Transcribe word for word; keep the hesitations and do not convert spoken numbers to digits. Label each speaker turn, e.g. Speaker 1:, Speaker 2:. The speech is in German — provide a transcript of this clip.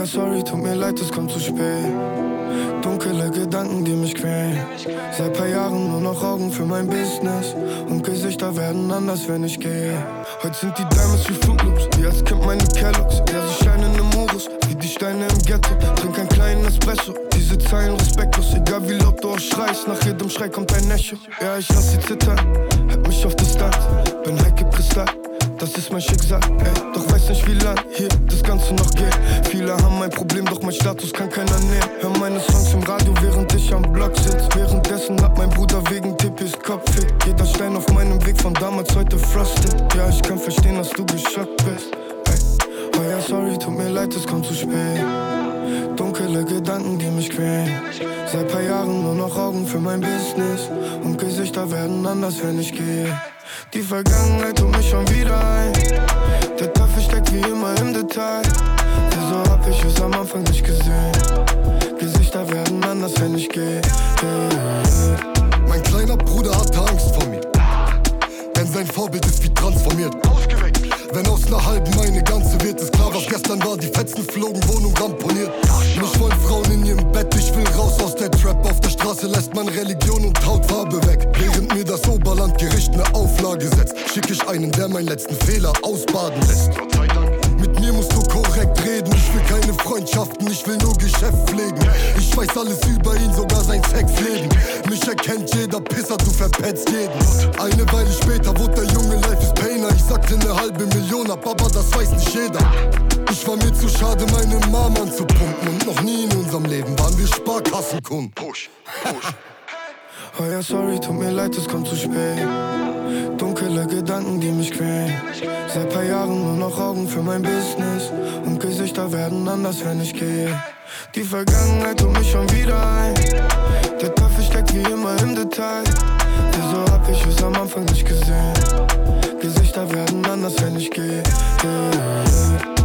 Speaker 1: sorry, tut mir leid, es kommt zu spät. Dunkle Gedanken, die mich quälen. Seit paar Jahren nur noch Augen für mein Business. Und Gesichter werden anders, wenn ich gehe. Heute sind die Diamonds wie Fruitloops, wie als Kind meine Kelloggs. Ja, sie scheinen im Modus, wie die Steine im Ghetto. Trink einen kleinen Espresso, diese Zeilen respektlos. Egal wie laut du auch schreist, nach jedem Schrei kommt ein Echo. Ja, ich lass sie zittern, halt mich auf Distanz. Bin heikel Kristall, das ist mein Schicksal, ey. Doch weiß nicht wie lang hier das Ganze noch geht. Viele haben ein Problem, doch mein Status kann keiner nehmen. Hör meine Songs im Radio, während ich am Block sitz. Währenddessen hat mein Bruder wegen Tippis Kopf fit. Jeder Stein auf meinem Weg von damals heute frosted. Ja, ich kann verstehen, dass du geschockt bist, ey. Oh ja, sorry, tut mir leid, es kommt zu spät. Dunkle Gedanken, die mich quälen. Seit paar Jahren nur noch Augen für mein Business. Und Gesichter werden anders, wenn ich gehe. Die Vergangenheit holt mich schon wieder ein. Der Teufel steckt wie immer im Detail. Wieso hab ich es am Anfang nicht gesehen? Gesichter werden anders, wenn ich gehe.
Speaker 2: Mein kleiner Bruder hatte Angst vor mir, denn sein Vorbild ist wie transformiert. Wenn aus ner halben meine ganze wird, ist klar, was gestern war. Die Fetzen flogen, Wohnung ramponiert. Mich wollen Frauen in ihrem Bett, ich will raus aus der Trap. Auf der Straße lässt man Religion und Hautfarbe weg. Während mir das Oberlandgericht ne Auflage setzt, schick ich einen, der meinen letzten Fehler ausbaden lässt. Mit mir musst du korrekt reden, ich will keine Freundschaften, ich will nur Geschäft pflegen. Ich weiß alles über ihn, sogar sein Sexleben. Mich erkennt jeder Pisser, du verpetzt jeden. Eine Weile später wurde der Junge Life is Painer. Ich sagte ne halbe Million ab, aber das weiß nicht jeder. Ich war mir zu schade, meine Mom anzupumpen. Und noch nie in unserem Leben waren wir Sparkassenkunden. Push, push.
Speaker 1: Oh ja, sorry, tut mir leid, es kommt zu spät. Dunkle Gedanken, die mich quälen. Seit paar Jahren nur noch Augen für mein Business. Und Gesichter werden anders, wenn ich gehe. Die Vergangenheit holt mich schon wieder ein. Der Teufel steckt wie immer im Detail. Wieso hab ich es am Anfang nicht gesehen? Gesichter werden anders, wenn ich gehe.